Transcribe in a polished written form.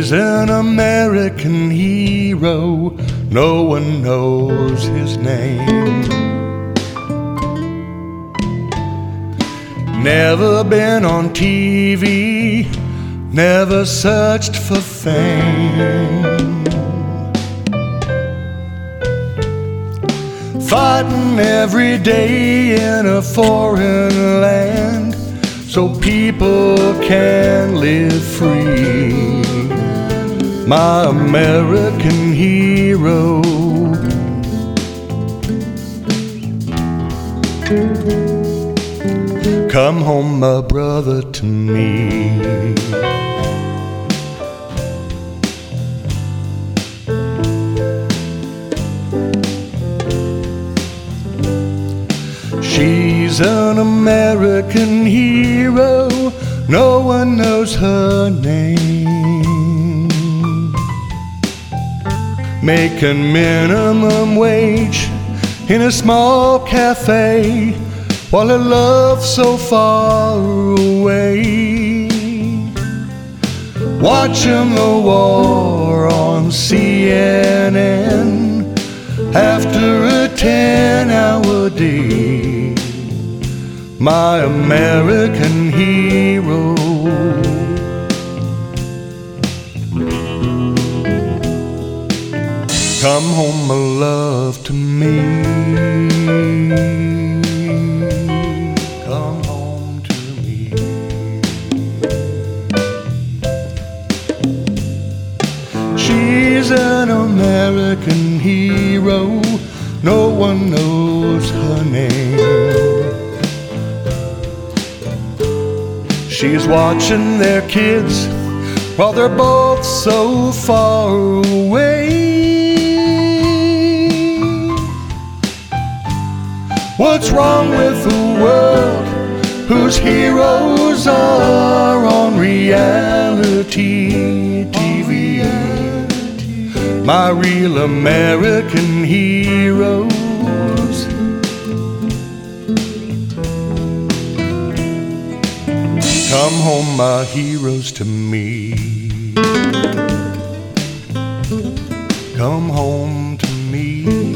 He's an American hero, no one knows his name. Never been on TV, never searched for fame. Fighting every day in a foreign land so people can live free. My American hero. Come home, my brother, to me. She's an American hero, no one knows her name. Making minimum wage in a small cafe while her love's so far away. Watching the war on CNN after a 10-hour day. My American hero. Come home, my love, to me. Come home to me. She's an American hero, no one knows her name. She's watching their kids while they're both so far away. What's wrong with the world whose heroes are on reality TV? My real American heroes. Come home, my heroes, to me. Come home to me.